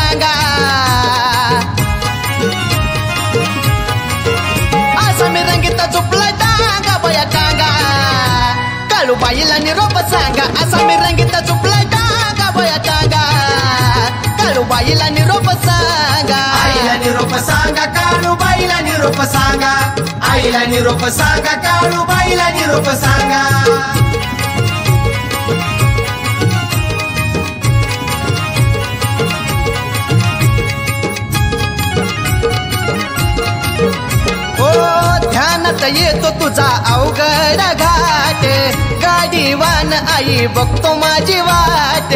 टांगा असा मी रंगीत झोपलाय टांगा बया टांगा काळूबाईला निरोप सांगा असा मी रंगीत झोपलाय टांगा बया टांगा काळूबाईला निरोप सांगा आईला निरोप सांगा काळूबाईला निरोप सांगा आईला निरोप सांगा काळूबाईला निरोप सांगा ध्यानात येतो तुझा अवघड घाट गाडीवान आई बघतो माझी वाट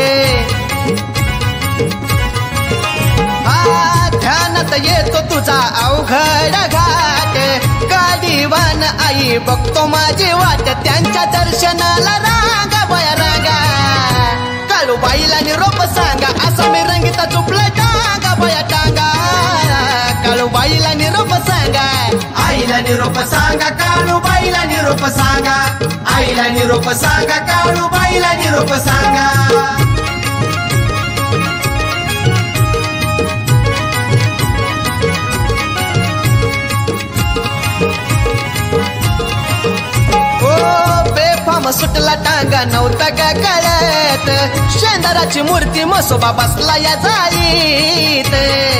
ध्यानात येतो तुझा अवघड घाट गाडीवान आई बघतो माझी वाट त्यांच्या दर्शनाला रांगा बया रांगा काळूबाईला निरोप सांगा असं मी रंगीत झोपला टांगा बया टांगा काळूबाईला निरोप सांगा आईला निरोप सांगा काळूबाईला निरोप सांगा आईला निरोप सांगा काळूबाईला निरोप सांगा सुटला टांगा नव्हता का कळत शेंदराची मूर्ती मसोबा बसला या जाळीत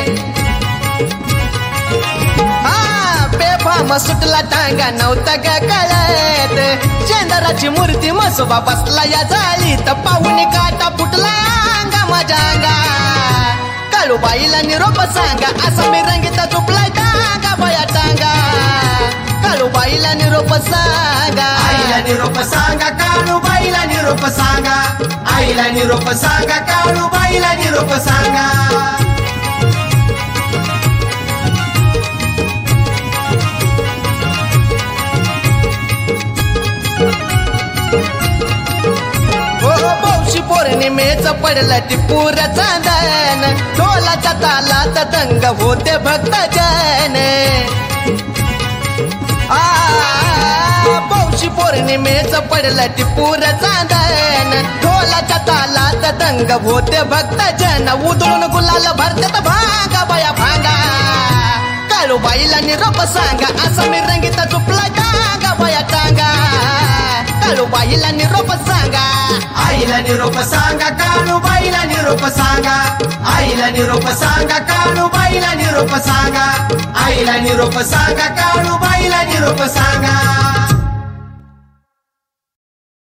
बेफाम सुटला टांगा नव्हता का कळत शेंदराची मूर्ती मसोबा बसला या जाळीत पाहुणी काटा फुटला अंगा माझ्या अंगा काळूबाईला निरोप सांगा असं मी रंगीत झोपलाय टांगा बया टांगा काळूबाईला निरोप सांगा आईला निरोप सांगा काळूबाईला निरोप सांगा आईला निरोप सांगा काळूबाईला निरोप सांगा पौषी पौर्णिमेच पडलं टिपूर चांदन ढोलाच्या तालात दंग होते भक्त जन पौषी पौर्णिमेच पडलं टिपूर चांदन ढोलाच्या तालात दंग होते भक्त जन उधळून गुलाल भरतात भांगा बया भांगा काळूबाईला निरोप सांगा असं मी रंगीत झोपला टांगा बया टांगा काळूबाईला निरोप सांगा आईला निरोप सांगा काळूबाईला निरोप सांगा आईला निरोप सांगा काळूबाईला निरोप सांगा आईला निरोप सांगा काळूबाईला निरोप सांगा